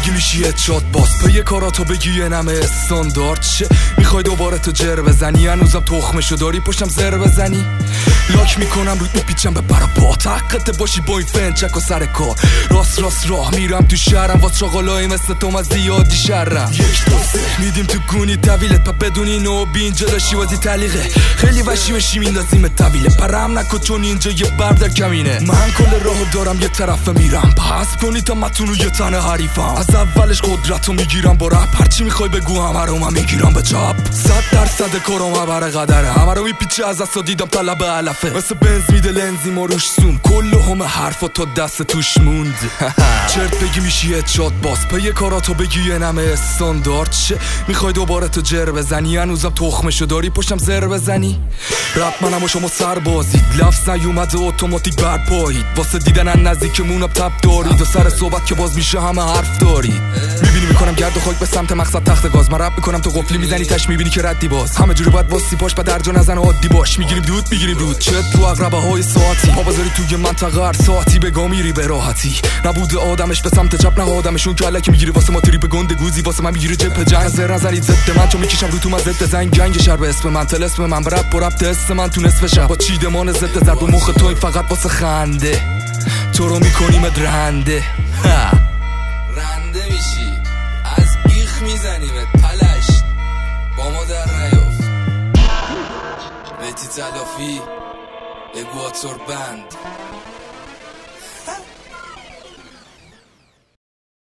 بگی میشی هدشات باز پی کاراتو بگی یه نمه استاندارد شه. میخوای دوباره تو جر بزنی هنوزم تخمشو داری پشتم زر بزنی. لاک میکنم روی میپیچم به برا پات حقت باشی با این فنچک و سر کار. راست راست راه میرم تو شهرم واس چاقالایی مثل تو از زیادی شرم. یک دو سه میدیم تو گونی طویلت پا بدونی نو بین جلاشی وازی تعلیقه. خیلی وشی بشی میندازیم طویله پرم نکن چون اینجا یه بر در کمینه. من کل راهو دارم یه طرف میرم پس کنی تا متونو یه تنه حریفم. از اولش قدرتو میگیرم با رپ هرچی میخوای بگو همه رو من میگیرم به چپ. 100% کارم عبر قدره همه رو میپیچه از دست دیدم طلب علفه. مثل بنز میده لنزی ما روش سون کل همه حرفا تا دست توش موند. چرت بگی میشی هدشات باز پی کاراتو بگی یه نمه استاندارد شه. میخوای دوباره تو جر بزنی هنوزم تخمشو داری پشتم زر بزنی. رپ منم و شما سر بازید لفظ نیومده اتوماتیک برپایید واسه دیدن ان نزدیکمونم تب دارید و سر صحبت که باز میشه همه حرف دارید. میبینی میکنم گرد و خاک به سمت مقصد تخت گاز. من رپ میکنم تو قفلی میزنی تش میبینی که ردی باز. همه جوری باید واسی پاش به درجا نزن عادی باش. میگیریم دود میگیریم رود چت تو اقربه های ساعتی پا بذاری توی منطقه هر ساعتی بگا میری به راحتی. نبوده آدمش به سمت چپ نه آدمشون که الکی میگیری واسه ما تریپ گنده گوزی واسه من میگیری جپ جنگ. زر نزنید ضد من چون میکشم رو تو من ضد زنگ جنگ شر به اسم من تل اسم من رپ و رپ تست من تو نصف شب با چیدمان ضد ضرب مخ تو این فقط واسه خنده تو رو میکنیم رنده. رنده میشی از بیخ میزنیمت پلش با ما در نیافت. بیتی تلافی اگواتور بند